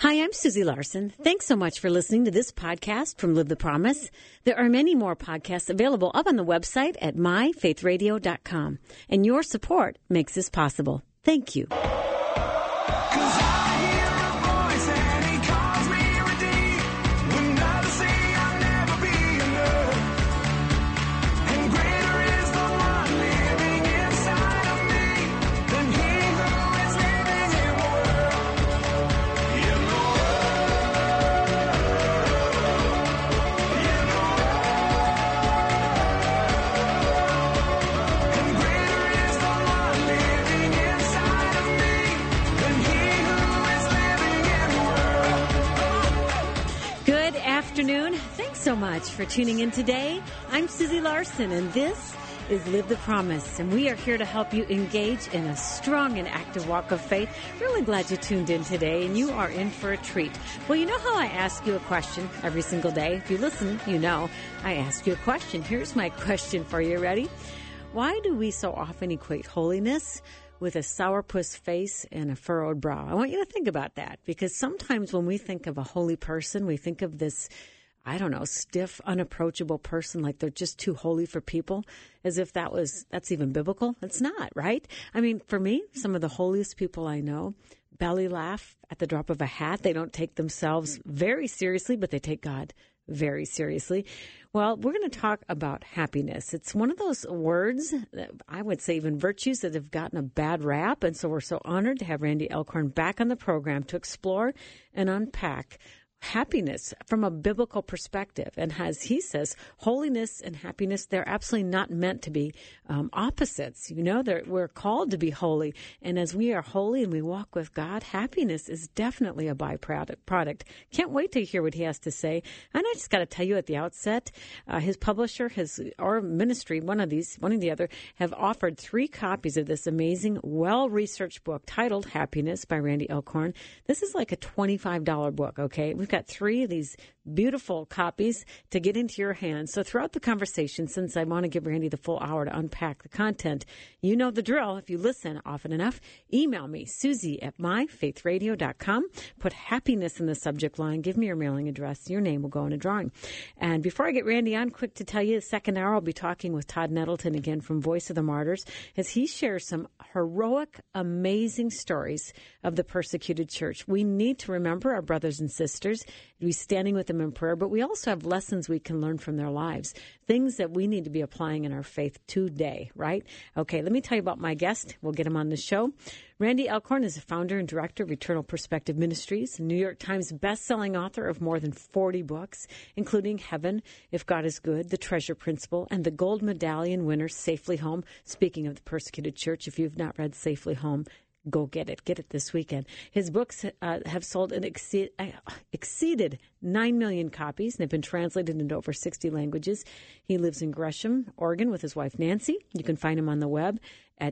Hi, I'm Susie Larson. Thanks so much for listening to this podcast from Live the Promise. There are many more podcasts available up on the website at myfaithradio.com. And your support makes this possible. Thank you. Afternoon. Thanks so much for tuning in today. I'm Susie Larson, and this is Live the Promise, and we are here to help you engage in a strong and active walk of faith. Really glad you tuned in today, and you are in for a treat. Well, you know how I ask you a question every single day? If you listen, you know I ask you a question. Here's my question for you. Ready? Why do we so often equate holiness with a sourpuss face and a furrowed brow? I want you to think about that, because sometimes when we think of a holy person, we think of this, I don't know, stiff, unapproachable person, like they're just too holy for people, as if that's even biblical. It's not, right? I mean, for me, some of the holiest people I know belly laugh at the drop of a hat. They don't take themselves very seriously, but they take God very seriously. Well, we're going to talk about happiness. It's one of those words, I would say even virtues, that have gotten a bad rap. And so we're so honored to have Randy Elkhorn back on the program to explore and unpack happiness from a biblical perspective. And as he says, holiness and happiness, they're absolutely not meant to be opposites. You know, we're called to be holy. And as we are holy and we walk with God, happiness is definitely a byproduct. Can't wait to hear what he has to say. And I just got to tell you at the outset, his publisher, or ministry, one or the other, have offered 3 copies of this amazing, well-researched book titled Happiness by Randy Elkhorn. This is like a $25 book, okay? We've got 3 of these beautiful copies to get into your hands. So throughout the conversation, since I want to give Randy the full hour to unpack the content, you know the drill. If you listen often enough, email me, Susie@myfaithradio.com. Put happiness in the subject line. Give me your mailing address. Your name will go in a drawing. And before I get Randy on, quick to tell you, the second hour I'll be talking with Todd Nettleton again from Voice of the Martyrs, as he shares some heroic, amazing stories of the persecuted church. We need to remember our brothers and sisters, be standing with them in prayer, but we also have lessons we can learn from their lives, things that we need to be applying in our faith today, right? Okay, let me tell you about my guest. We'll get him on the show. Randy Elkhorn is the founder and director of Eternal Perspective Ministries, New York Times best-selling author of more than 40 books, including Heaven, If God is Good, The Treasure Principle, and the Gold Medallion winner, Safely Home. Speaking of the persecuted church, if you've not read Safely Home, go get it. Get it this weekend. His books have sold and exceeded 9 million copies and have been translated into over 60 languages. He lives in Gresham, Oregon with his wife, Nancy. You can find him on the web at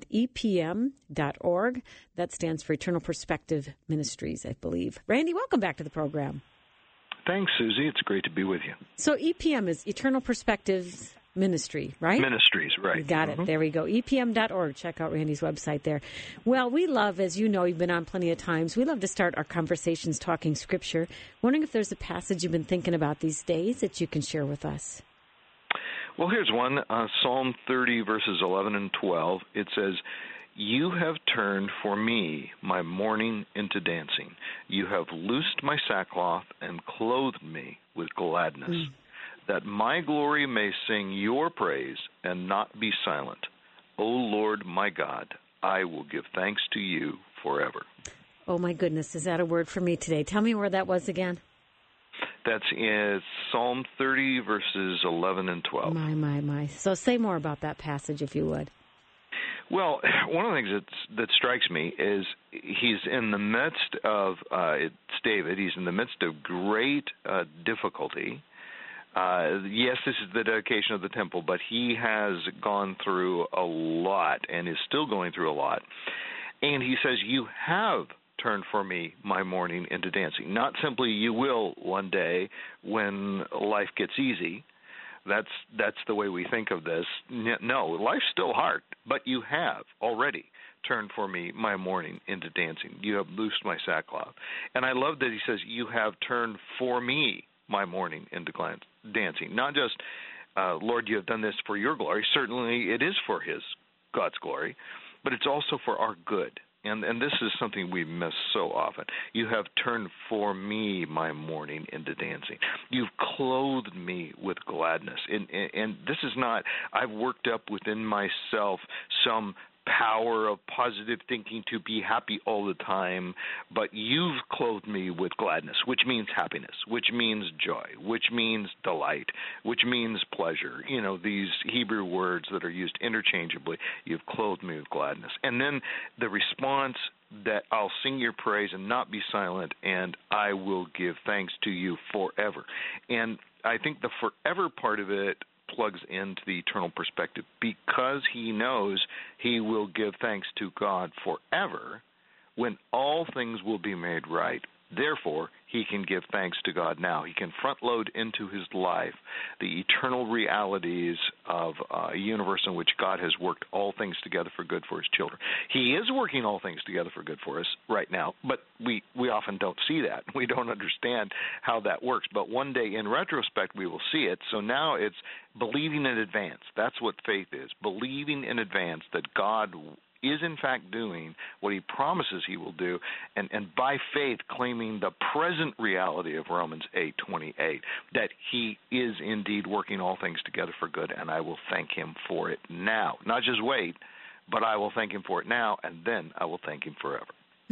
epm.org. That stands for Eternal Perspective Ministries, I believe. Randy, welcome back to the program. Thanks, Susie. It's great to be with you. So EPM is Eternal Perspectives Ministry, right? Ministries, right. You got it. There we go. EPM.org. Check out Randy's website there. Well, we love, as you know, you've been on plenty of times, we love to start our conversations talking Scripture. Wondering if there's a passage you've been thinking about these days that you can share with us. Well, here's one. Psalm 30, verses 11 and 12. It says, "You have turned for me my mourning into dancing. You have loosed my sackcloth and clothed me with gladness. That my glory may sing your praise and not be silent. O Lord my God, I will give thanks to you forever." Oh, my goodness. Is that a word for me today? Tell me where that was again. That's in Psalm 30, verses 11 and 12. My. So say more about that passage, if you would. Well, one of the things that strikes me is he's in the midst of, it's David, he's in the midst of great difficulty. Yes, this is the dedication of the temple, but he has gone through a lot and is still going through a lot. And he says, "You have turned for me my mourning into dancing." Not simply you will one day when life gets easy. That's the way we think of this. No, life's still hard, but you have already turned for me my mourning into dancing. You have loosed my sackcloth. And I love that he says, you have turned for me my mourning into dancing. Not just, Lord, you have done this for your glory. Certainly it is for God's glory, but it's also for our good. And this is something we miss so often. You have turned for me my mourning into dancing. You've clothed me with gladness. And this is not, I've worked up within myself some power of positive thinking to be happy all the time, but you've clothed me with gladness, which means happiness, which means joy, which means delight, which means pleasure. You know, these Hebrew words that are used interchangeably. You've clothed me with gladness. And then the response that I'll sing your praise and not be silent, and I will give thanks to you forever. And I think the forever part of it plugs into the eternal perspective, because he knows he will give thanks to God forever when all things will be made right. Therefore, he can give thanks to God now. He can front load into his life the eternal realities of a universe in which God has worked all things together for good for his children. He is working all things together for good for us right now, but we often don't see that. We don't understand how that works. But one day, in retrospect, we will see it. So now it's believing in advance. That's what faith is, believing in advance that God is in fact doing what he promises he will do, and by faith claiming the present reality of Romans 8:28, that he is indeed working all things together for good, and I will thank him for it now. Not just wait, but I will thank him for it now, and then I will thank him forever.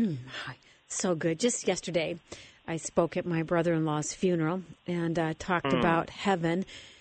So good. Just yesterday, I spoke at my brother-in-law's funeral and talked about heaven,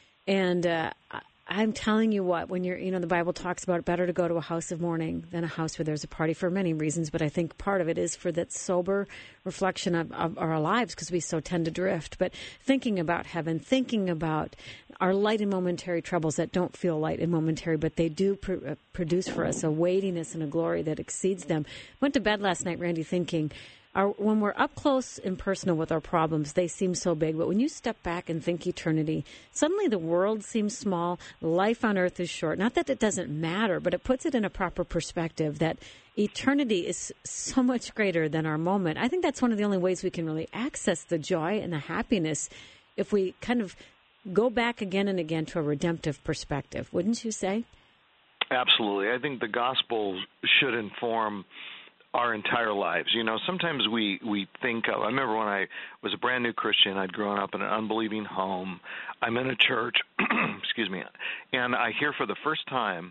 and I'm telling you what, when the Bible talks about it, better to go to a house of mourning than a house where there's a party, for many reasons, but I think part of it is for that sober reflection of our lives, because we so tend to drift. But thinking about heaven, thinking about our light and momentary troubles that don't feel light and momentary, but they do produce for us a weightiness and a glory that exceeds them. Went to bed last night, Randy, thinking, when we're up close and personal with our problems, they seem so big. But when you step back and think eternity, suddenly the world seems small. Life on earth is short. Not that it doesn't matter, but it puts it in a proper perspective that eternity is so much greater than our moment. I think that's one of the only ways we can really access the joy and the happiness, if we kind of go back again and again to a redemptive perspective. Wouldn't you say? Absolutely. I think the gospel should inform our entire lives. You know, sometimes we think of, I remember when I was a brand new Christian, I'd grown up in an unbelieving home. I'm in a church, excuse me, and I hear for the first time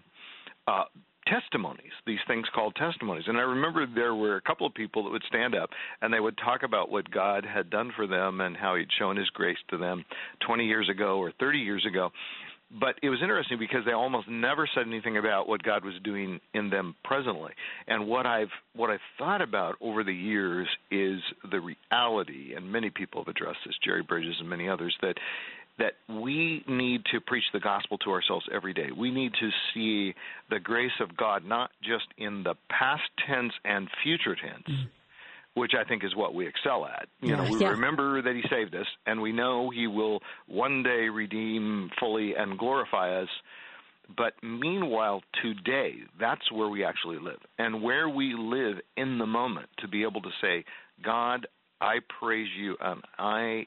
testimonies, these things called testimonies. And I remember there were a couple of people that would stand up and they would talk about what God had done for them and how he'd shown his grace to them 20 years ago or 30 years ago. But it was interesting because they almost never said anything about what God was doing in them presently. And what I've thought about over the years is the reality, and many people have addressed this, Jerry Bridges and many others, that we need to preach the gospel to ourselves every day. We need to see the grace of God not just in the past tense and future tense, which I think is what we excel at. We remember that he saved us, and we know he will one day redeem fully and glorify us. But meanwhile, today, that's where we actually live. And where we live in the moment, to be able to say, God, I praise you, and I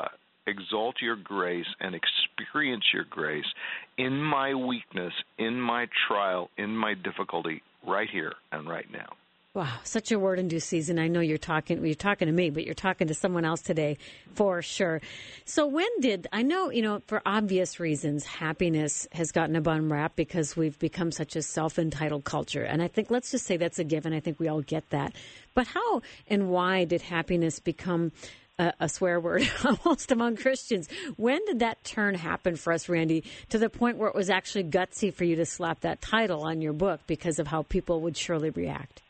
exalt your grace and experience your grace in my weakness, in my trial, in my difficulty, right here and right now. Wow, such a word in due season. I know you're talking to me, but you're talking to someone else today for sure. So I know, for obvious reasons, happiness has gotten a bum rap because we've become such a self-entitled culture. And I think, let's just say that's a given. I think we all get that. But how and why did happiness become a swear word almost among Christians? When did that turn happen for us, Randy, to the point where it was actually gutsy for you to slap that title on your book because of how people would surely react?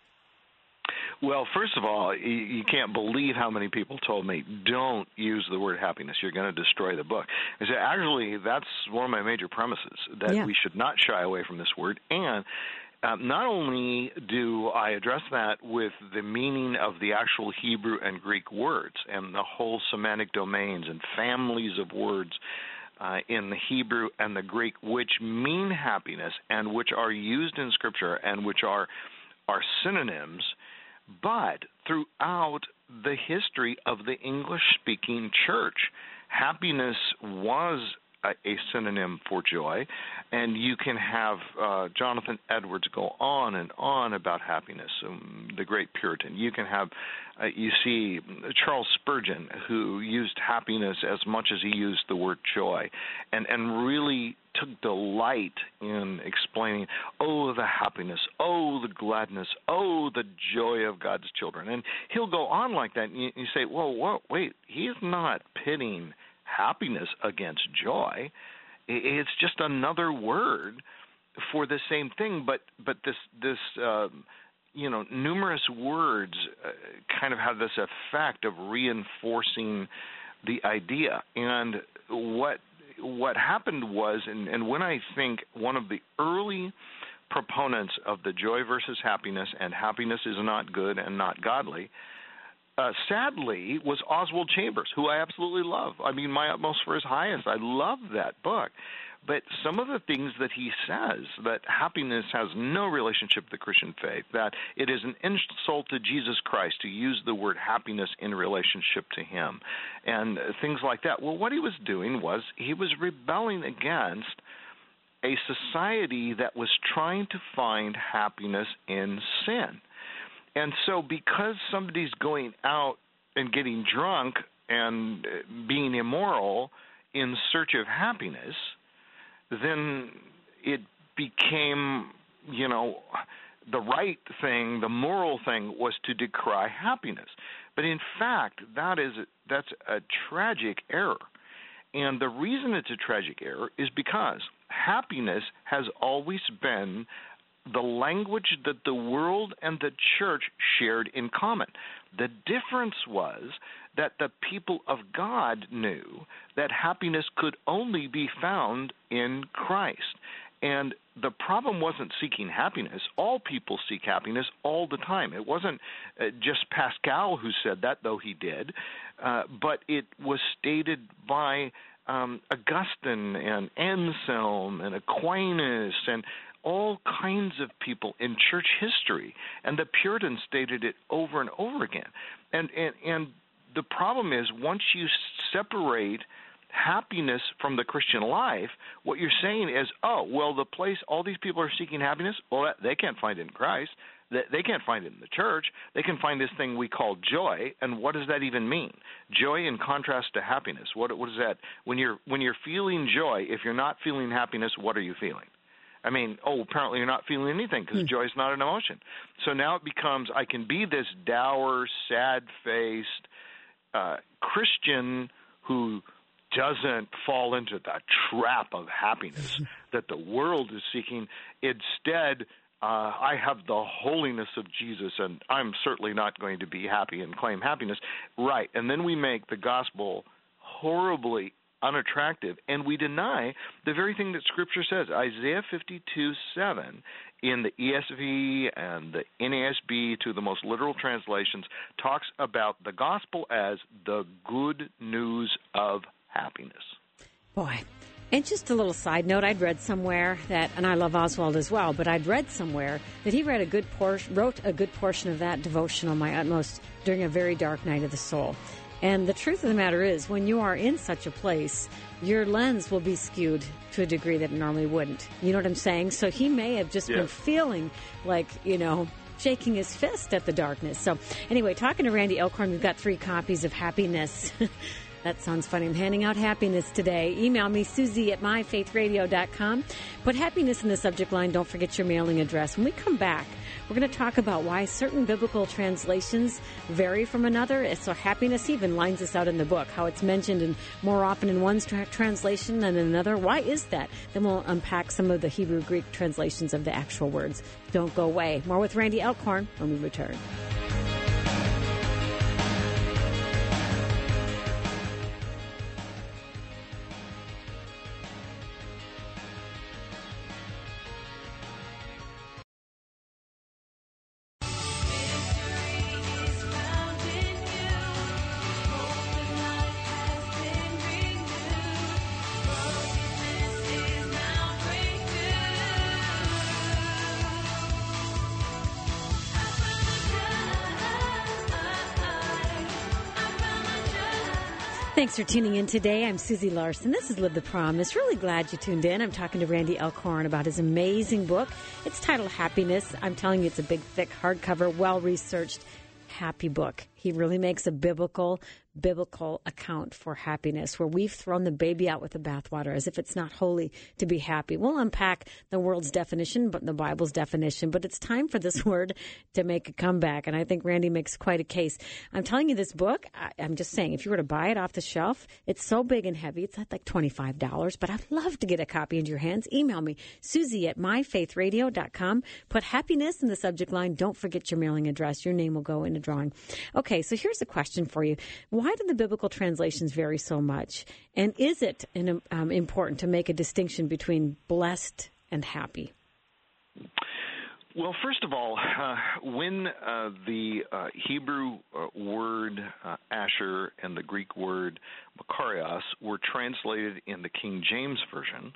Well, first of all, you can't believe how many people told me, don't use the word happiness. You're going to destroy the book. I said, actually, that's one of my major premises, that we should not shy away from this word. And not only do I address that with the meaning of the actual Hebrew and Greek words and the whole semantic domains and families of words in the Hebrew and the Greek, which mean happiness and which are used in Scripture and which are are synonyms, but throughout the history of the English-speaking church, happiness was a synonym for joy, and you can have Jonathan Edwards go on and on about happiness, the great Puritan. You can have, you see Charles Spurgeon, who used happiness as much as he used the word joy, and really took delight in explaining, oh, the happiness, oh, the gladness, oh, the joy of God's children. And he'll go on like that, and you say, well, wait, he's not pitting happiness against joy. It's just another word for the same thing, but this numerous words kind of have this effect of reinforcing the idea. And what happened was, and when I think one of the early proponents of the joy versus happiness, and happiness is not good and not godly, sadly, was Oswald Chambers, who I absolutely love. I mean, My Utmost for His Highest. I love that book. But some of the things that he says, that happiness has no relationship to the Christian faith, that it is an insult to Jesus Christ to use the word happiness in relationship to him, and things like that. Well, what he was doing was he was rebelling against a society that was trying to find happiness in sin. And so because somebody's going out and getting drunk and being immoral in search of happiness, then it became, the right thing, the moral thing was to decry happiness. But in fact, that's a tragic error. And the reason it's a tragic error is because happiness has always been the language that the world and the church shared in common. The difference was that the people of God knew that happiness could only be found in Christ. And the problem wasn't seeking happiness. All people seek happiness all the time. It wasn't just Pascal who said that, though he did, but it was stated by Augustine and Anselm and Aquinas and all kinds of people in church history, and the Puritans stated it over and over again. And the problem is, once you separate happiness from the Christian life, what you're saying is, the place all these people are seeking happiness, well, they can't find it in Christ. They can't find it in the church. They can find this thing we call joy, and what does that even mean? Joy in contrast to happiness. What is that? When you're feeling joy, if you're not feeling happiness, what are you feeling? I mean, apparently you're not feeling anything because joy is not an emotion. So now it becomes, I can be this dour, sad-faced Christian who doesn't fall into the trap of happiness that the world is seeking. Instead, I have the holiness of Jesus, and I'm certainly not going to be happy and claim happiness. Right, and then we make the gospel horribly unattractive, and we deny the very thing that Scripture says. Isaiah 52:7 in the ESV and the NASB, to the most literal translations, talks about the gospel as the good news of happiness. Boy. And just a little side note, I'd read somewhere that, and I love Oswald as well, but I'd read somewhere that he wrote a good portion of that devotional, My Utmost, during a very dark night of the soul. And the truth of the matter is, when you are in such a place, your lens will be skewed to a degree that it normally wouldn't. You know what I'm saying? So he may have just been feeling like, shaking his fist at the darkness. So anyway, talking to Randy Elkhorn, we've got 3 copies of Happiness. That sounds funny. I'm handing out happiness today. Email me, Susie@myfaithradio.com. Put happiness in the subject line. Don't forget your mailing address. When we come back, we're going to talk about why certain biblical translations vary from another. So happiness even lines us out in the book, how it's mentioned more often in one translation than in another. Why is that? Then we'll unpack some of the Hebrew Greek translations of the actual words. Don't go away. More with Randy Elkhorn when we return. Thanks for tuning in today. I'm Susie Larson. This is Live the Promise. Really glad you tuned in. I'm talking to Randy Alcorn about his amazing book. It's titled Happiness. I'm telling you, it's a big, thick, hardcover, well-researched, happy book. He really makes a biblical account for happiness, where we've thrown the baby out with the bathwater as if it's not holy to be happy. We'll unpack the world's definition, but the Bible's definition. But it's time for this word to make a comeback, and I think Randy makes quite a case. I'm telling you, this book, I'm just saying, if you were to buy it off the shelf, it's so big and heavy, it's at like $25, but I'd love to get a copy into your hands. Email me, Susie at myfaithradio.com. Put happiness in the subject line. Don't forget your mailing address. Your name will go in a drawing. Okay, so here's a question for you. Why do the biblical translations vary so much? And is it important to make a distinction between blessed and happy? Well, first of all, when the Hebrew word Asher and the Greek word Makarios were translated in the King James Version,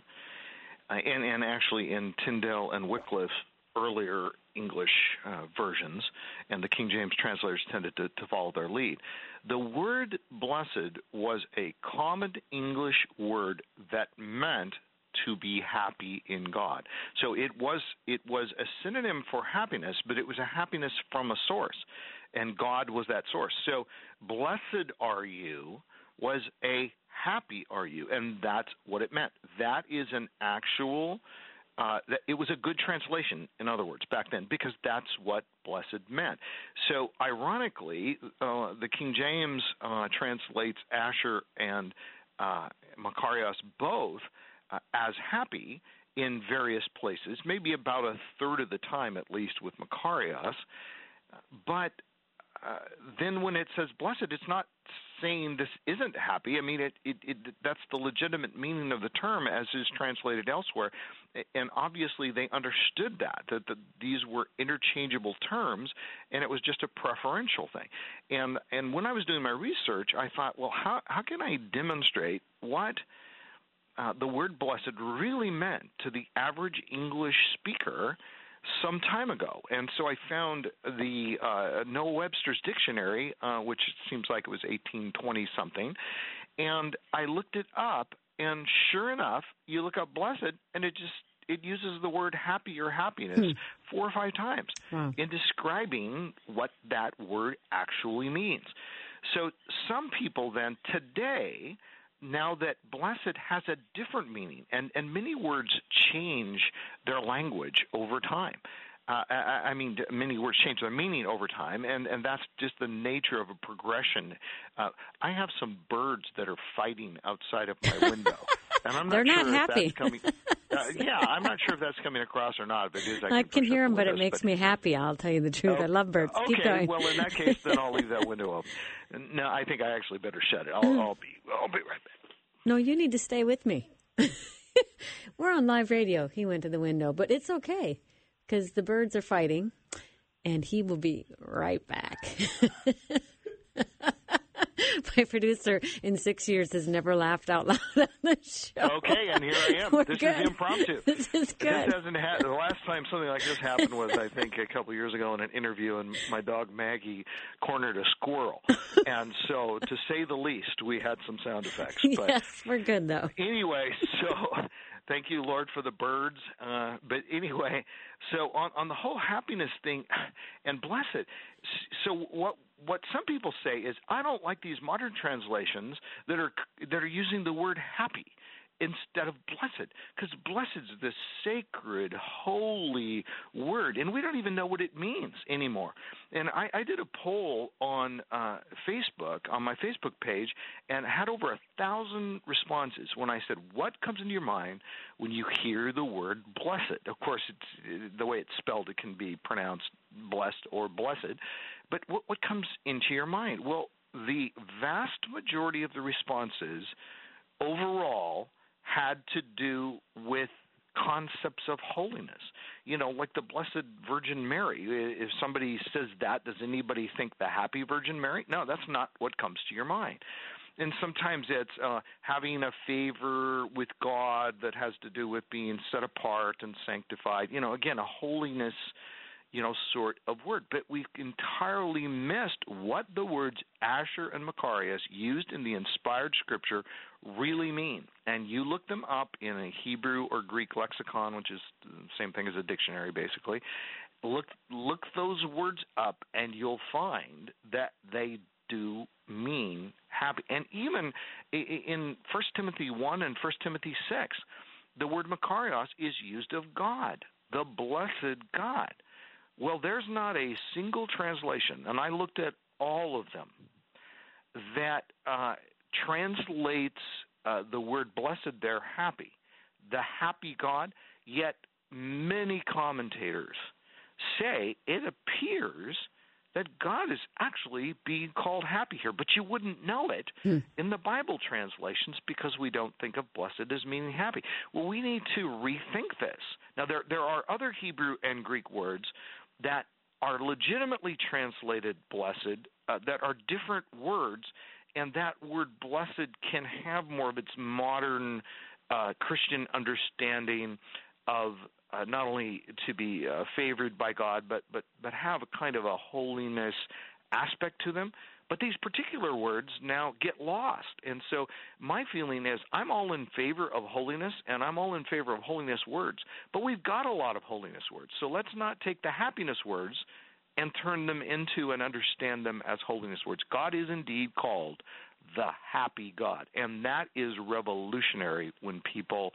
and actually in Tyndale and Wycliffe's earlier English versions, and the King James translators tended to follow their lead, the word blessed was a common English word that meant to be happy in God. So it was a synonym for happiness, but it was a happiness from a source, and God was that source. So blessed are you was a happy are you, and that's what it meant. That is an actual it was a good translation, in other words, back then, because that's what blessed meant. So, ironically, the King James translates Asher and Makarios both as happy in various places, maybe about a third of the time at least with Makarios. But then when it says blessed, it's not saying this isn't happy. I mean, that's the legitimate meaning of the term as is translated elsewhere. And obviously they understood that these were interchangeable terms, and it was just a preferential thing. And when I was doing my research, I thought, well, how can I demonstrate what the word blessed really meant to the average English speaker some time ago? And so I found the Noah Webster's dictionary, which seems like it was 1820-something, and I looked it up, and sure enough, you look up blessed, and it uses the word happy or happiness 4 or 5 times in describing what that word actually means. So some people then today, now that blessed has a different meaning, and many words change their language over time. I mean, many words change their meaning over time, and that's just the nature of a progression. I have some birds that are fighting outside of my window, and I'm not sure if that's coming. I'm not sure if that's coming across or not. But it is, I can hear them, but it makes me happy. I'll tell you the truth. I love birds. Okay, keep going. Well, in that case, then I'll leave that window open. No, I think I actually better shut it. I'll be right back. No, you need to stay with me. We're on live radio. He went to the window, but it's okay because the birds are fighting, and he will be right back. My producer in 6 years has never laughed out loud on the show. Okay, and here I am. This is impromptu. This is good. This hasn't the last time something like this happened was, I think, a couple of years ago in an interview, and my dog Maggie cornered a squirrel. And so, to say the least, we had some sound effects. But yes, we're good, though. Anyway, so thank you, Lord, for the birds. But anyway, so on the whole happiness thing and blessed, so what some people say is, I don't like these modern translations that are using the word happy instead of blessed, because blessed is this sacred, holy word, and we don't even know what it means anymore. And I did a poll on Facebook, on my Facebook page, and had over 1,000 responses when I said, what comes into your mind when you hear the word blessed? Of course, it's the way it's spelled, it can be pronounced blessed or blessed, but what comes into your mind? Well, the vast majority of the responses overall had to do with concepts of holiness. You know, like the Blessed Virgin Mary. If somebody says that, does anybody think the Happy Virgin Mary? No, that's not what comes to your mind. And sometimes it's having a favor with God that has to do with being set apart and sanctified. You know, again, a holiness sort of word. But we've entirely missed what the words Asher and Makarios used in the inspired Scripture really mean. And you look them up in a Hebrew or Greek lexicon, which is the same thing as a dictionary, basically. Look those words up, and you'll find that they do mean happy. And even in 1 Timothy 1 and 1 Timothy 6, the word Makarios is used of God, the blessed God. Well, there's not a single translation, and I looked at all of them, that translates the word blessed there, happy, the happy God, yet many commentators say it appears that God is actually being called happy here, but you wouldn't know it in the Bible translations because we don't think of blessed as meaning happy. Well, we need to rethink this. Now, there are other Hebrew and Greek words that are legitimately translated blessed that are different words, and that word blessed can have more of its modern Christian understanding of not only to be favored by God, but have a kind of a holiness aspect to them. But these particular words now get lost. And so my feeling is I'm all in favor of holiness, and I'm all in favor of holiness words. But we've got a lot of holiness words. So let's not take the happiness words and turn them into and understand them as holiness words. God is indeed called the happy God, and that is revolutionary when people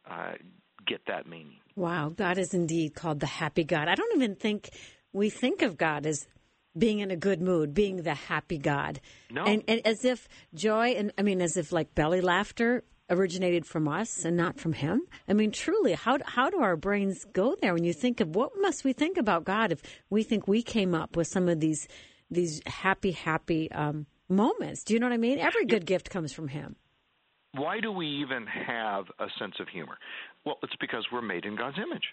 get that meaning. Wow, God is indeed called the happy God. I don't even think we think of God as being in a good mood, being the happy God. No. And as if joy, as if like belly laughter originated from us and not from him. I mean, truly, how do our brains go there when you think of what must we think about God if we think we came up with some of these happy moments? Do you know what I mean? Every good gift comes from him. Why do we even have a sense of humor? Well, it's because we're made in God's image.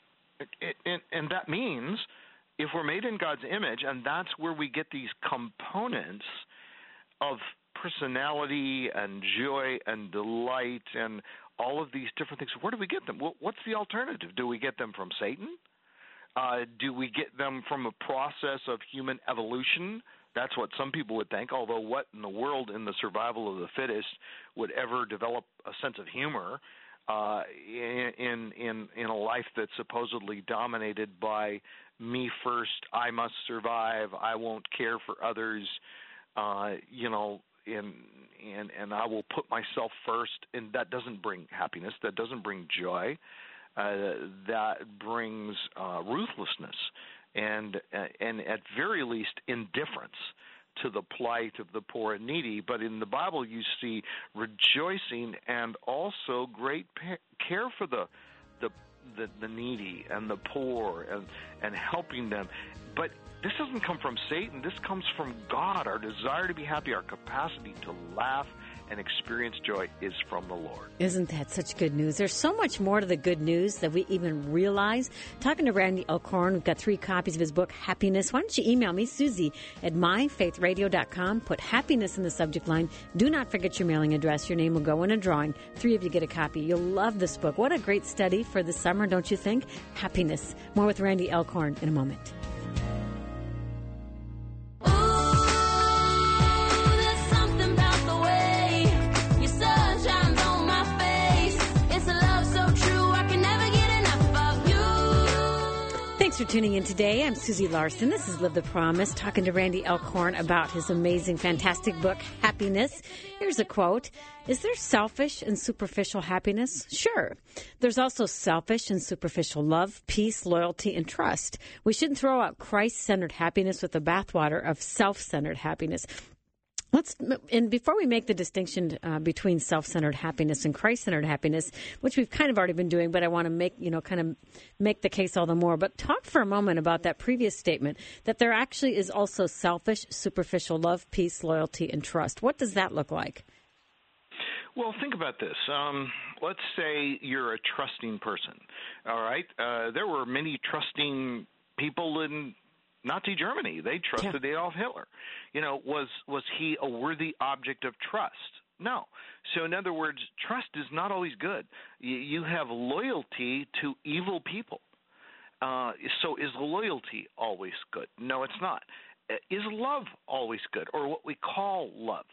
And that means if we're made in God's image, and that's where we get these components of personality and joy and delight and all of these different things, where do we get them? Well, what's the alternative? Do we get them from Satan? Do we get them from a process of human evolution? That's what some people would think, although what in the world in the survival of the fittest would ever develop a sense of humor in a life that's supposedly dominated by me first, I must survive, I won't care for others, and I will put myself first, and that doesn't bring happiness, that doesn't bring joy, that brings ruthlessness. And at very least indifference to the plight of the poor and needy. But in the Bible you see rejoicing and also great care for the needy and the poor and helping them. But this doesn't come from Satan. This comes from God. Our desire to be happy, our capacity to laugh and experience joy is from the Lord. Isn't that such good news? There's so much more to the good news that we even realize. Talking to Randy Alcorn, we've got 3 copies of his book, Happiness. Why don't you email me, Susie, at myfaithradio.com. Put happiness in the subject line. Do not forget your mailing address. Your name will go in a drawing. 3 of you get a copy. You'll love this book. What a great study for the summer, don't you think? Happiness. More with Randy Alcorn in a moment. Thanks for tuning in today. I'm Susie Larson. This is Live the Promise, talking to Randy Alcorn about his amazing, fantastic book, Happiness. Here's a quote. Is there selfish and superficial happiness? Sure. There's also selfish and superficial love, peace, loyalty, and trust. We shouldn't throw out Christ-centered happiness with the bathwater of self-centered happiness. And before we make the distinction between self-centered happiness and Christ-centered happiness, which we've kind of already been doing, but I want to make the case all the more. But talk for a moment about that previous statement that there actually is also selfish, superficial love, peace, loyalty, and trust. What does that look like? Well, think about this. Let's say you're a trusting person. All right, there were many trusting people in Nazi Germany. They trusted Adolf Hitler. Was he a worthy object of trust? No. So in other words, trust is not always good. You have loyalty to evil people. So is loyalty always good? No, it's not. Is love always good, or what we call love?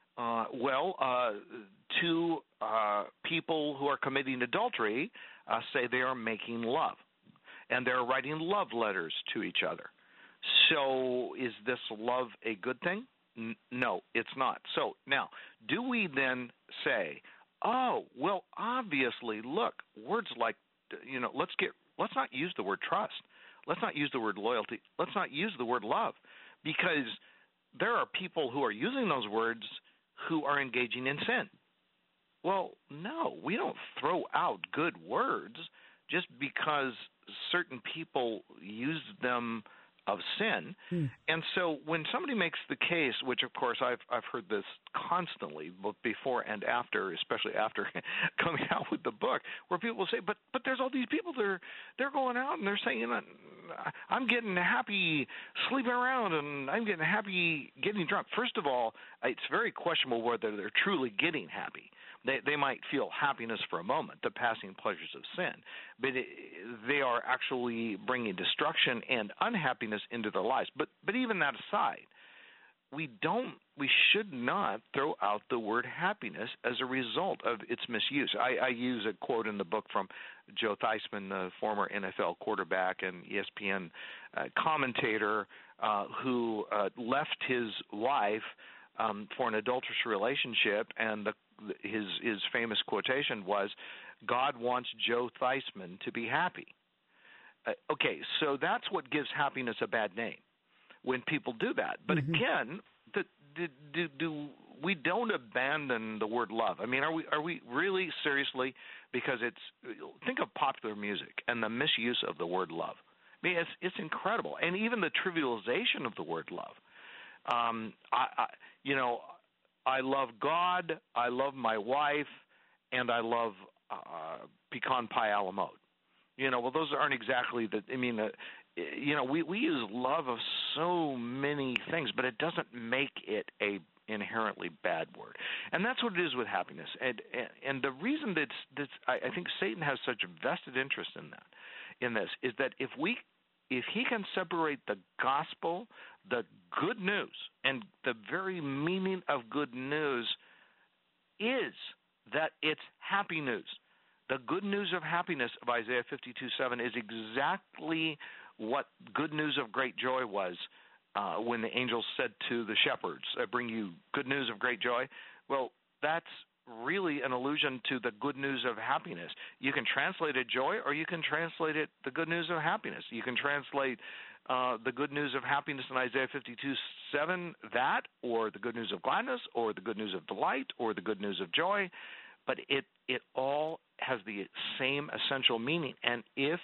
Two people who are committing adultery say they are making love, and they're writing love letters to each other. So is this love a good thing? No, it's not. So now, do we then say, oh, well, obviously, look, words like, let's not use the word trust. Let's not use the word loyalty. Let's not use the word love, because there are people who are using those words who are engaging in sin. Well, no, we don't throw out good words just because certain people use them of sin. And so when somebody makes the case, which of course I've heard this constantly, both before and after, especially after coming out with the book, where people will say, but there's all these people they're going out and they're saying, I'm getting happy sleeping around and I'm getting happy getting drunk. First of all, it's very questionable whether they're truly getting happy. They might feel happiness for a moment, the passing pleasures of sin, but they are actually bringing destruction and unhappiness into their lives. But even that aside, we should not throw out the word happiness as a result of its misuse. I use a quote in the book from Joe Theismann, the former NFL quarterback and ESPN commentator, who left his wife for an adulterous relationship, and his famous quotation was, "God wants Joe Theismann to be happy." Okay, so that's what gives happiness a bad name, when people do that. But again, we don't abandon the word love. I mean, are we really seriously? Because think of popular music and the misuse of the word love. I mean, it's incredible, and even the trivialization of the word love. I love God, I love my wife, and I love pecan pie a la mode. Well, those aren't exactly we use love of so many things, but it doesn't make it a inherently bad word. And that's what it is with happiness. And the reason that I think Satan has such a vested interest in this, is that if he can separate the gospel, the good news, and the very meaning of good news is that it's happy news. The good news of happiness of Isaiah 52:7 is exactly what good news of great joy was when the angel said to the shepherds, "I bring you good news of great joy." Well, that's really an allusion to the good news of happiness. You can translate it joy, or you can translate it the good news of happiness. You can translate the good news of happiness in Isaiah 52:7 that, or the good news of gladness, or the good news of delight, or the good news of joy. But it all has the same essential meaning. And if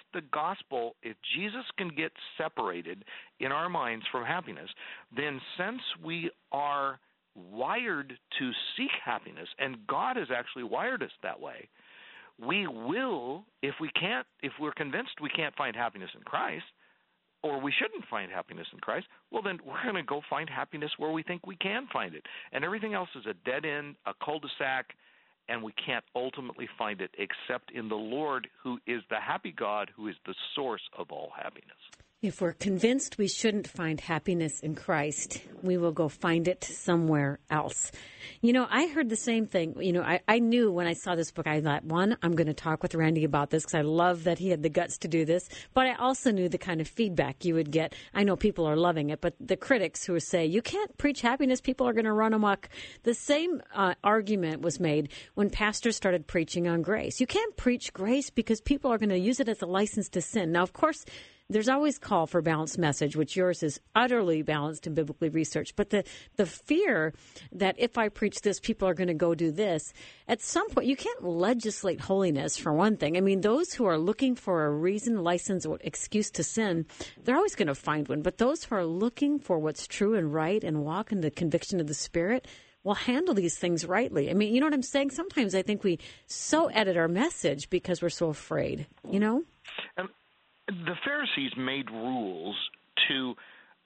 Jesus can get separated in our minds from happiness, then since we are wired to seek happiness, and God has actually wired us that way, we will, if we're convinced we can't find happiness in Christ, or we shouldn't find happiness in Christ, well, then we're going to go find happiness where we think we can find it. And everything else is a dead end, a cul-de-sac, and we can't ultimately find it except in the Lord, who is the happy God, who is the source of all happiness. If we're convinced we shouldn't find happiness in Christ, we will go find it somewhere else. I heard the same thing. I knew when I saw this book, I thought, one, I'm going to talk with Randy about this because I love that he had the guts to do this. But I also knew the kind of feedback you would get. I know people are loving it, but the critics who say, you can't preach happiness, people are going to run amok. The same argument was made when pastors started preaching on grace. You can't preach grace because people are going to use it as a license to sin. Now, of course, there's always call for balanced message, which yours is utterly balanced and biblically researched. But the fear that if I preach this, people are going to go do this, at some point, you can't legislate holiness, for one thing. I mean, those who are looking for a reason, license, or excuse to sin, they're always going to find one. But those who are looking for what's true and right and walk in the conviction of the Spirit will handle these things rightly. I mean, you know what I'm saying? Sometimes I think we so edit our message because we're so afraid, The Pharisees made rules to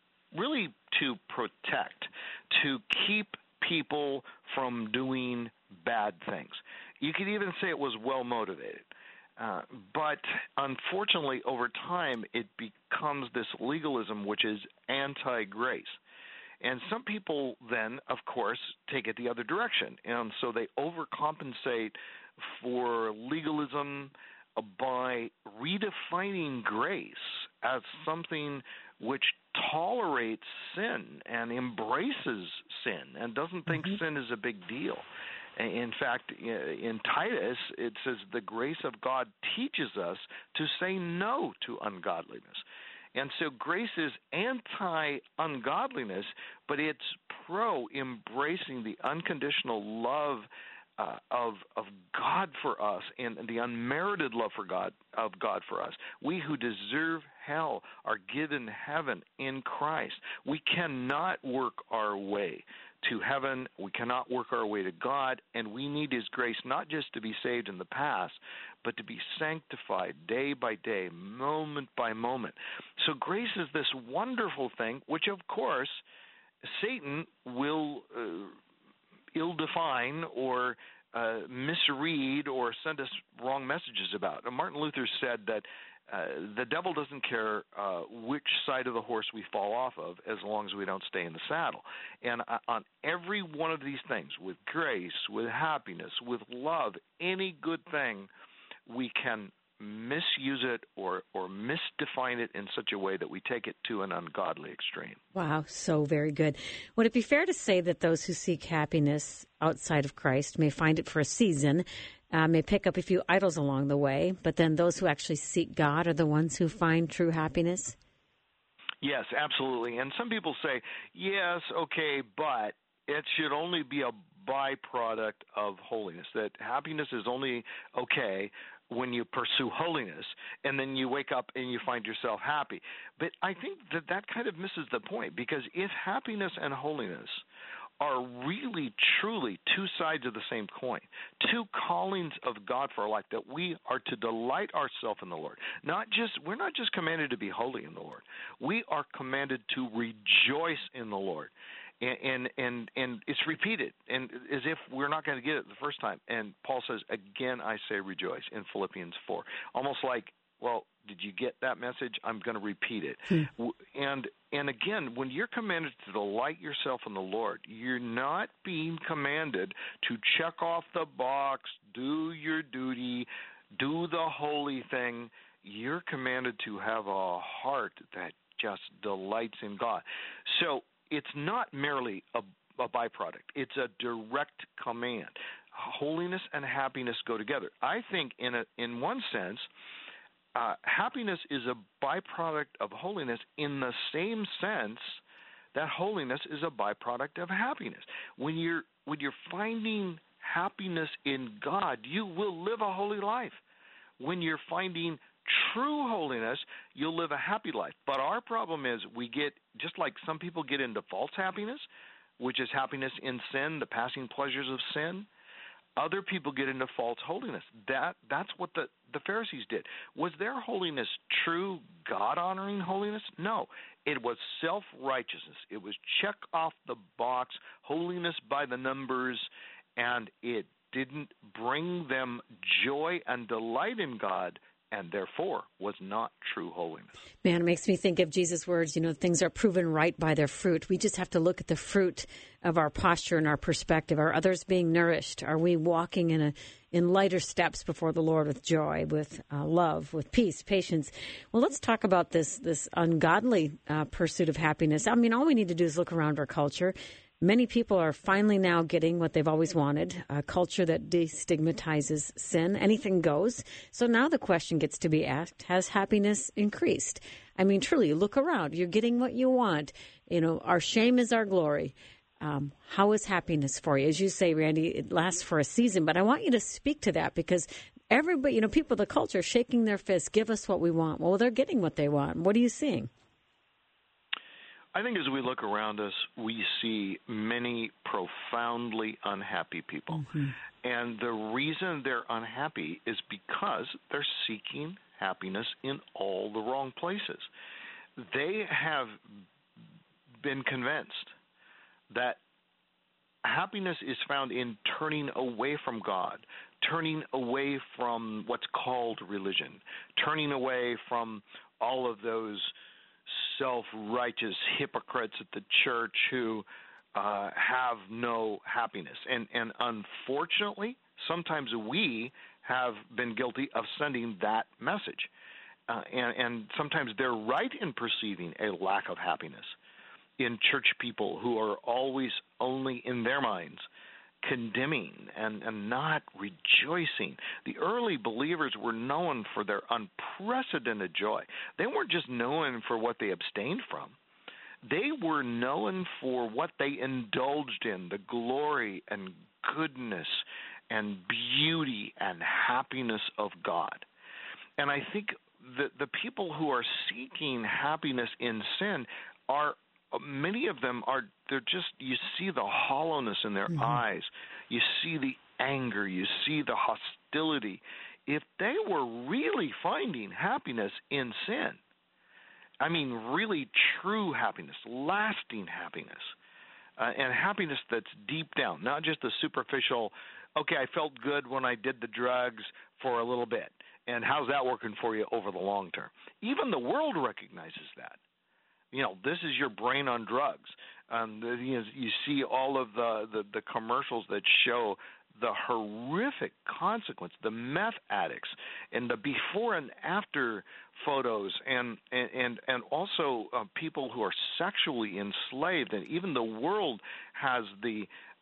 protect, to keep people from doing bad things. You could even say it was well motivated. But unfortunately, over time, it becomes this legalism which is anti-grace. And some people then, of course, take it the other direction. And so they overcompensate for legalism by redefining grace as something which tolerates sin and embraces sin and doesn't think sin is a big deal. In fact, in Titus, it says the grace of God teaches us to say no to ungodliness. And so grace is anti-ungodliness, but it's pro-embracing the unconditional love of God for us and the unmerited love of God for us. We who deserve hell are given heaven in Christ. We cannot work our way to heaven. We cannot work our way to God, and we need His grace not just to be saved in the past, but to be sanctified day by day, moment by moment. So grace is this wonderful thing, which, of course, Satan will ill-define or misread or send us wrong messages about. Martin Luther said that the devil doesn't care which side of the horse we fall off of as long as we don't stay in the saddle. And on every one of these things, with grace, with happiness, with love, any good thing, we can misuse it or misdefine it in such a way that we take it to an ungodly extreme. Wow, so very good. Would it be fair to say that those who seek happiness outside of Christ may find it for a season, may pick up a few idols along the way, but then those who actually seek God are the ones who find true happiness? Yes, absolutely. And some people say, yes, okay, but it should only be a byproduct of holiness, that happiness is only okay when you pursue holiness, and then you wake up and you find yourself happy. But I think that kind of misses the point, because if happiness and holiness are really, truly two sides of the same coin, two callings of God for our life, that we are to delight ourselves in the Lord. We're not just commanded to be holy in the Lord. We are commanded to rejoice in the Lord. And it's repeated, and as if we're not going to get it the first time. And Paul says, again, I say rejoice in Philippians 4. Almost like, well, did you get that message? I'm going to repeat it. And again, when you're commanded to delight yourself in the Lord, you're not being commanded to check off the box, do your duty, do the holy thing. You're commanded to have a heart that just delights in God. So it's not merely a byproduct. It's a direct command. Holiness and happiness go together. I think in one sense, happiness is a byproduct of holiness in the same sense that holiness is a byproduct of happiness. When you're finding happiness in God, you will live a holy life. When you're finding true holiness, you'll live a happy life. But our problem is we get, just like some people get into false happiness, which is happiness in sin, the passing pleasures of sin. Other people get into false holiness. That's what the Pharisees did. Was their holiness true, God-honoring holiness? No. It was self-righteousness. It was check off the box, holiness by the numbers, and it didn't bring them joy and delight in God, and therefore was not true holiness. Man, it makes me think of Jesus' words, things are proven right by their fruit. We just have to look at the fruit of our posture and our perspective. Are others being nourished? Are we walking in lighter steps before the Lord with joy, with love, with peace, patience? Well, let's talk about this ungodly pursuit of happiness. I mean, all we need to do is look around our culture. Many people are finally now getting what they've always wanted, a culture that destigmatizes sin. Anything goes. So now the question gets to be asked, has happiness increased? I mean, truly, look around. You're getting what you want. Our shame is our glory. How is happiness for you? As you say, Randy, it lasts for a season. But I want you to speak to that, because everybody, people, the culture, shaking their fists, give us what we want. Well, they're getting what they want. What are you seeing? I think as we look around us, we see many profoundly unhappy people. Mm-hmm. And the reason they're unhappy is because they're seeking happiness in all the wrong places. They have been convinced that happiness is found in turning away from God, turning away from what's called religion, turning away from all of those self-righteous hypocrites at the church who have no happiness. And unfortunately, sometimes we have been guilty of sending that message. And sometimes they're right in perceiving a lack of happiness in church people who are always only in their minds condemning and not rejoicing. The early believers were known for their unprecedented joy. They weren't just known for what they abstained from. They were known for what they indulged in, the glory and goodness and beauty and happiness of God. And I think the people who are seeking happiness in sin are, many of them are, they're just, you see the hollowness in their eyes. You see the anger. You see the hostility. If they were really finding happiness in sin, I mean really true happiness, lasting happiness, and happiness that's deep down, not just the superficial, okay, I felt good when I did the drugs for a little bit, and how's that working for you over the long term? Even the world recognizes that. You know, this is your brain on drugs. You see all of the commercials that show the horrific consequence, the meth addicts, and the before and after photos, and also people who are sexually enslaved, and even the world has the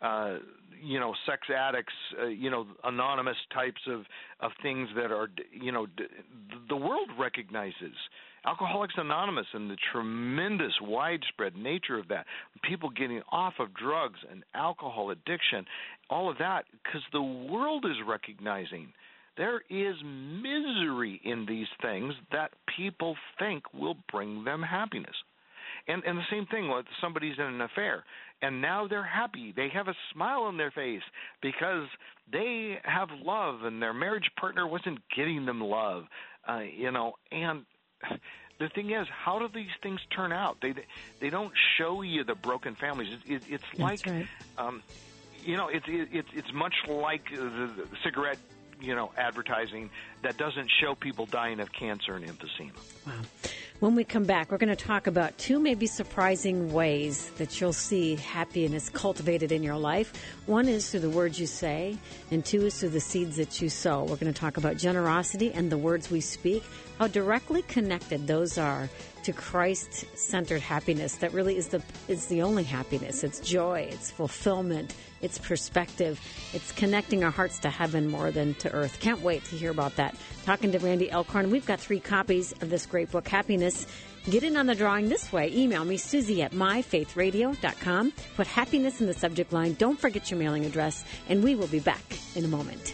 sex addicts, anonymous types of things that are, the world recognizes Alcoholics Anonymous and the tremendous widespread nature of that, people getting off of drugs and alcohol addiction, all of that, because the world is recognizing there is misery in these things that people think will bring them happiness. And the same thing with somebody's in an affair, and now they're happy. They have a smile on their face because they have love, and their marriage partner wasn't getting them love, and the thing is, how do these things turn out? They don't show you the broken families. It's like, right. It's much like the cigarette, advertising that doesn't show people dying of cancer and emphysema. Wow. When we come back, we're going to talk about two maybe surprising ways that you'll see happiness cultivated in your life. One is through the words you say, and two is through the seeds that you sow. We're going to talk about generosity and the words we speak, how directly connected those are to Christ-centered happiness that really is the only happiness. It's joy, it's fulfillment, it's perspective, it's connecting our hearts to heaven more than to earth. Can't wait to hear about that. Talking to Randy Alcorn. We've got 3 copies of this great book, Happiness. Get in on the drawing this way. Email me, Susie at myfaithradio.com. Put happiness in the subject line. Don't forget your mailing address, and we will be back in a moment.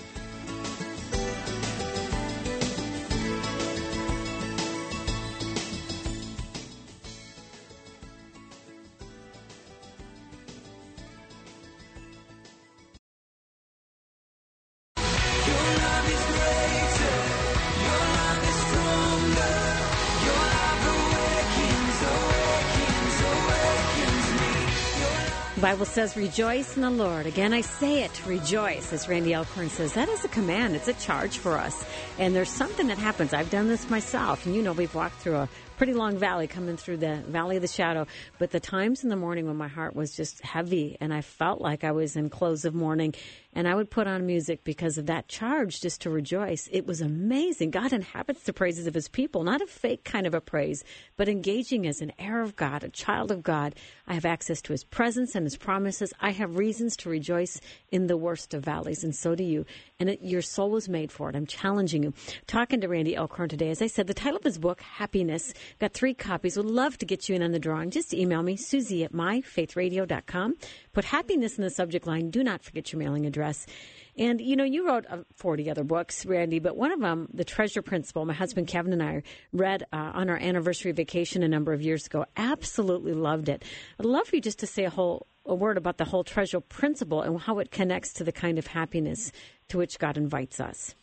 The Bible says, rejoice in the Lord. Again, I say it, rejoice, as Randy Alcorn says. That is a command. It's a charge for us. And there's something that happens. I've done this myself. And we've walked through a pretty long valley, coming through the valley of the shadow. But the times in the morning when my heart was just heavy and I felt like I was in clothes of mourning, and I would put on music because of that charge just to rejoice. It was amazing. God inhabits the praises of his people, not a fake kind of a praise, but engaging as an heir of God, a child of God. I have access to his presence and his promises. I have reasons to rejoice in the worst of valleys, and so do you. And your soul was made for it. I'm challenging you. Talking to Randy Alcorn today, as I said, the title of his book, Happiness. Got 3 copies. Would love to get you in on the drawing. Just email me, Susie at myfaithradio.com. Put happiness in the subject line. Do not forget your mailing address. And, you wrote 40 other books, Randy, but one of them, The Treasure Principle, my husband Kevin and I read on our anniversary vacation a number of years ago. Absolutely loved it. I'd love for you just to say a word about the whole treasure principle and how it connects to the kind of happiness to which God invites us.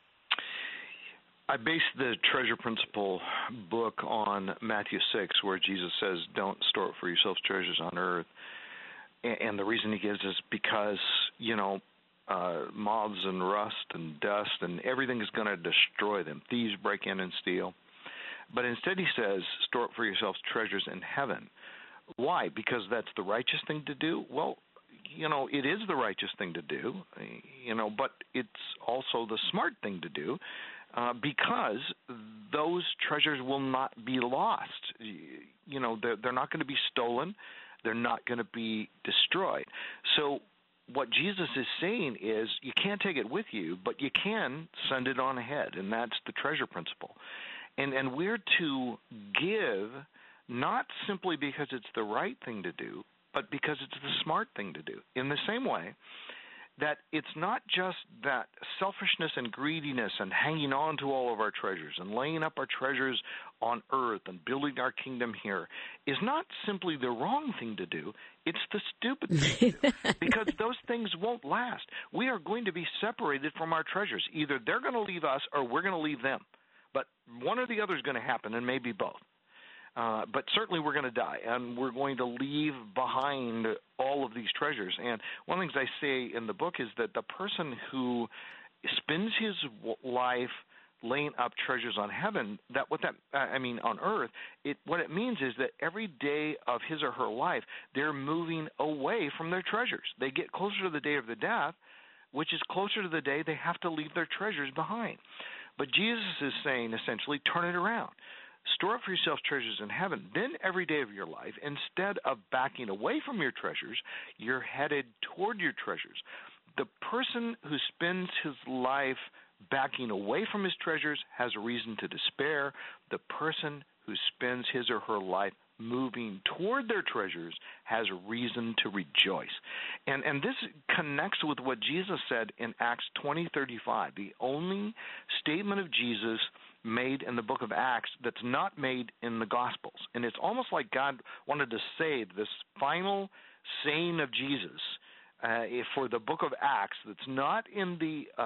I based the Treasure Principle book on Matthew 6, where Jesus says, don't store up for yourselves treasures on earth. And the reason he gives is because, moths and rust and dust and everything is going to destroy them. Thieves break in and steal. But instead he says, store up for yourselves treasures in heaven. Why? Because that's the righteous thing to do? Well, it is the righteous thing to do, but it's also the smart thing to do because those treasures will not be lost. They're not going to be stolen. They're not going to be destroyed. So what Jesus is saying is you can't take it with you, but you can send it on ahead, and that's the treasure principle. And we're to give not simply because it's the right thing to do, but because it's the smart thing to do. In the same way that it's not just that selfishness and greediness and hanging on to all of our treasures and laying up our treasures on earth and building our kingdom here is not simply the wrong thing to do, it's the stupid thing to do, because those things won't last. We are going to be separated from our treasures. Either they're going to leave us or we're going to leave them. But one or the other is going to happen, and maybe both. But certainly we're going to die, and we're going to leave behind all of these treasures. And one of the things I say in the book is that the person who spends his life laying up treasures on heaven, on earth, what it means is that every day of his or her life, they're moving away from their treasures. They get closer to the day of the death, which is closer to the day they have to leave their treasures behind. But Jesus is saying, essentially, turn it around. Store up for yourself treasures in heaven. Then every day of your life, instead of backing away from your treasures, you're headed toward your treasures. The person who spends his life backing away from his treasures has a reason to despair. The person who spends his or her life moving toward their treasures has reason to rejoice. And this connects with what Jesus said in Acts 20:35, the only statement of Jesus made in the book of Acts that's not made in the Gospels. And it's almost like God wanted to save this final saying of Jesus for the book of Acts that's not in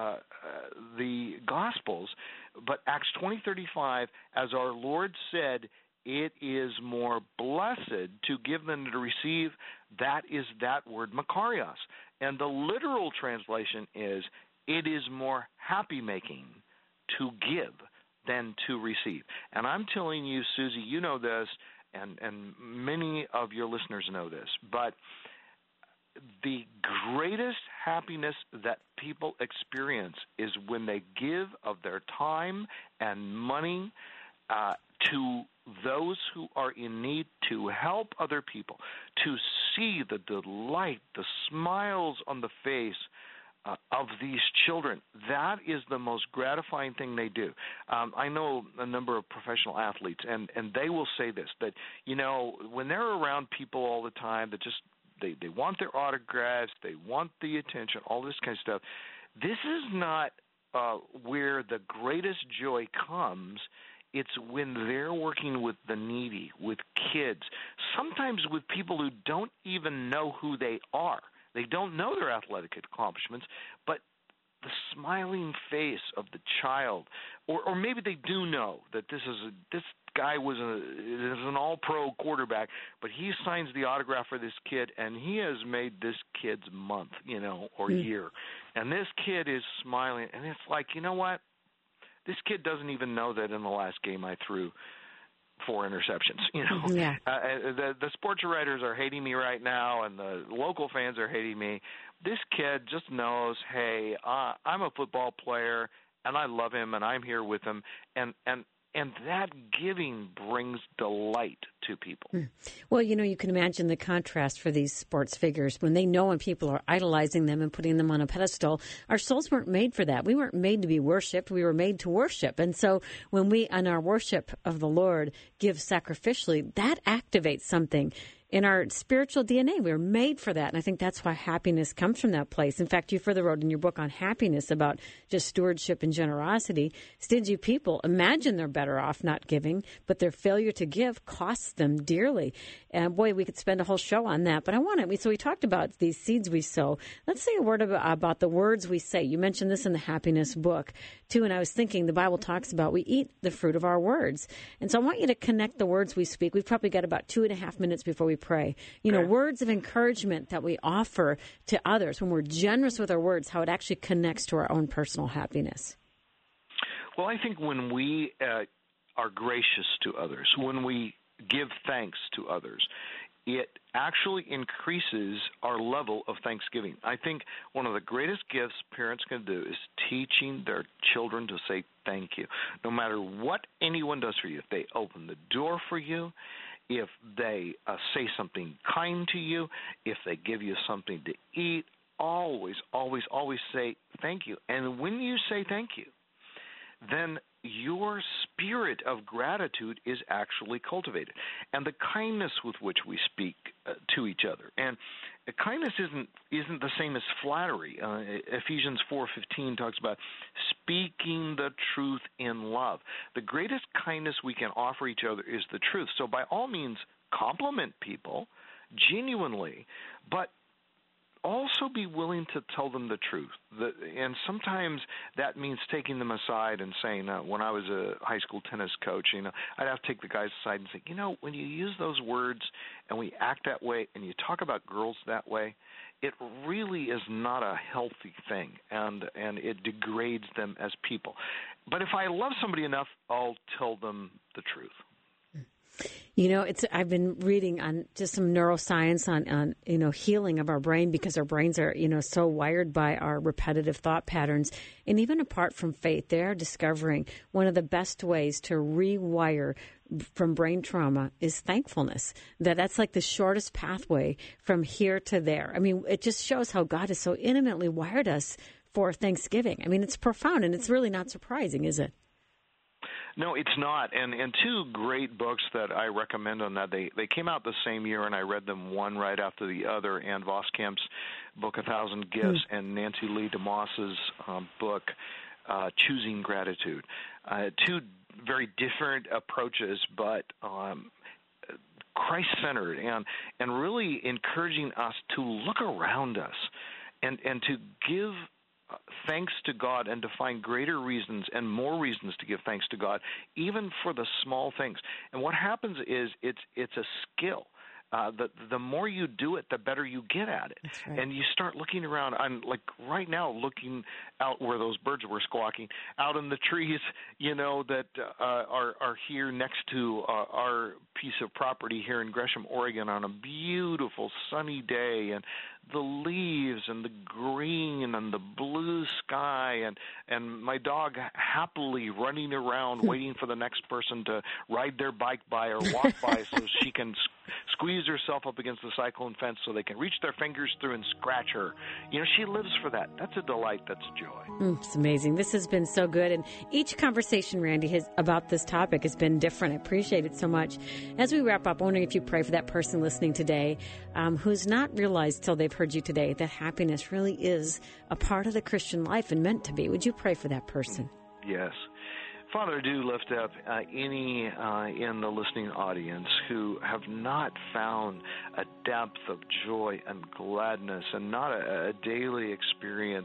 the Gospels, but Acts 20:35, as our Lord said, it is more blessed to give than to receive. That is that word makarios. And the literal translation is, it is more happy-making to give than to receive. And I'm telling you, Susie, you know this, and many of your listeners know this, but the greatest happiness that people experience is when they give of their time and money to those who are in need, to help other people, to see the delight, the smiles on the face of these children. That is the most gratifying thing they do. I know a number of professional athletes, and they will say this, that, when they're around people all the time that just they want their autographs, they want the attention, all this kind of stuff, this is not where the greatest joy comes. It's when they're working with the needy, with kids, sometimes with people who don't even know who they are. They don't know their athletic accomplishments, but the smiling face of the child, or maybe they do know that this guy is an all-pro quarterback, but he signs the autograph for this kid, and he has made this kid's month, or year. And this kid is smiling, and it's like, you know what? This kid doesn't even know that in the last game I threw 4 interceptions. Yeah. The sports writers are hating me right now, and the local fans are hating me. This kid just knows, hey, I'm a football player, and I love him, and I'm here with him, and that giving brings delight to people. Well, you can imagine the contrast for these sports figures when they know when people are idolizing them and putting them on a pedestal. Our souls weren't made for that. We weren't made to be worshipped. We were made to worship. And so when we, in our worship of the Lord, give sacrificially, that activates something in our spiritual DNA. We were made for that. And I think that's why happiness comes from that place. In fact, you further wrote in your book on happiness about just stewardship and generosity. Stingy people imagine they're better off not giving, but their failure to give costs them dearly. And boy, we could spend a whole show on that. But so we talked about these seeds we sow. Let's say a word about the words we say. You mentioned this in the happiness book too. And I was thinking the Bible talks about we eat the fruit of our words. And so I want you to connect the words we speak. We've probably got about 2.5 minutes before we pray. You know, words of encouragement that we offer to others, when we're generous with our words, how it actually connects to our own personal happiness. Well, I think when we are gracious to others, when we give thanks to others, it actually increases our level of thanksgiving. I think one of the greatest gifts parents can do is teaching their children to say thank you. No matter what anyone does for you, if they open the door for you, if they say something kind to you, if they give you something to eat, always, always, always say thank you. And when you say thank you, then your spirit of gratitude is actually cultivated, and the kindness with which we speak to each other. And kindness isn't the same as flattery. Ephesians 4:15 talks about speaking the truth in love. The greatest kindness we can offer each other is the truth. So by all means, compliment people genuinely, but also be willing to tell them the truth. And sometimes that means taking them aside and saying, when I was a high school tennis coach, I'd have to take the guys aside and say, when you use those words and we act that way and you talk about girls that way, it really is not a healthy thing, and it degrades them as people. But if I love somebody enough, I'll tell them the truth. I've been reading on just some neuroscience on healing of our brain, because our brains are, so wired by our repetitive thought patterns. And even apart from faith, they are discovering one of the best ways to rewire from brain trauma is thankfulness. That's like the shortest pathway from here to there. I mean, it just shows how God has so intimately wired us for Thanksgiving. I mean, it's profound, and it's really not surprising, is it? No, it's not. And two great books that I recommend on that. They came out the same year, and I read them one right after the other. Ann Voskamp's book, 1,000 Gifts, and Nancy Lee DeMoss's book, Choosing Gratitude. Two very different approaches, but Christ-centered and really encouraging us to look around us and to give thanks to God, and to find greater reasons and more reasons to give thanks to God, even for the small things. And what happens is it's a skill. The more you do it, the better you get at it. That's right. And you start looking around. I'm like right now looking out where those birds were squawking, out in the trees, that are here next to our piece of property here in Gresham, Oregon, on a beautiful sunny day, and the leaves and the green and the blue sky, and my dog happily running around waiting for the next person to ride their bike by or walk by so she can squeeze herself up against the cyclone fence so they can reach their fingers through and scratch her. She lives for that. That's a delight. That's a joy. It's amazing. This has been so good. And each conversation, Randy, about this topic has been different. I appreciate it so much. As we wrap up, I'm wondering if you pray for that person listening today who's not realized till they've heard you today that happiness really is a part of the Christian life and meant to be. Would you pray for that person? Yes. Father, do lift up any in the listening audience who have not found a depth of joy and gladness, and not a daily experience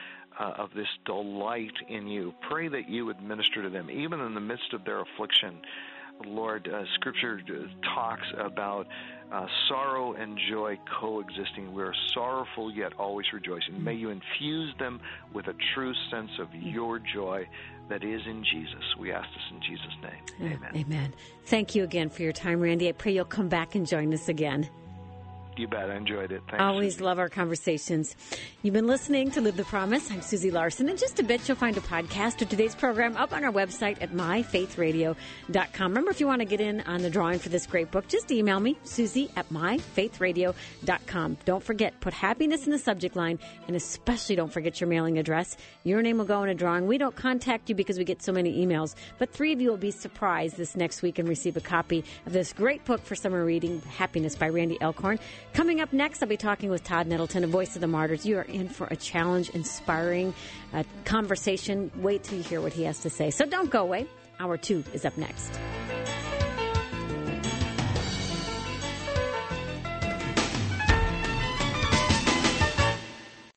of this delight in you. Pray that you would minister to them, even in the midst of their affliction. Lord, Scripture talks about sorrow and joy coexisting. We are sorrowful yet always rejoicing. May you infuse them with a true sense of your joy that is in Jesus. We ask this in Jesus' name. Amen. Amen. Thank you again for your time, Randy. I pray you'll come back and join us again. You bet. I enjoyed it. Thanks. Always love our conversations. You've been listening to Live the Promise. I'm Susie Larson. In just a bit, you'll find a podcast of today's program up on our website at myfaithradio.com. Remember, if you want to get in on the drawing for this great book, just email me, Susie at myfaithradio.com. Don't forget, put happiness in the subject line, and especially don't forget your mailing address. Your name will go in a drawing. We don't contact you because we get so many emails, but 3 of you will be surprised this next week and receive a copy of this great book for summer reading, Happiness by Randy Elkhorn. Coming up next, I'll be talking with Todd Nettleton, a voice of the martyrs. You are in for a challenge, inspiring conversation. Wait till you hear what he has to say. So don't go away. Hour 2 is up next.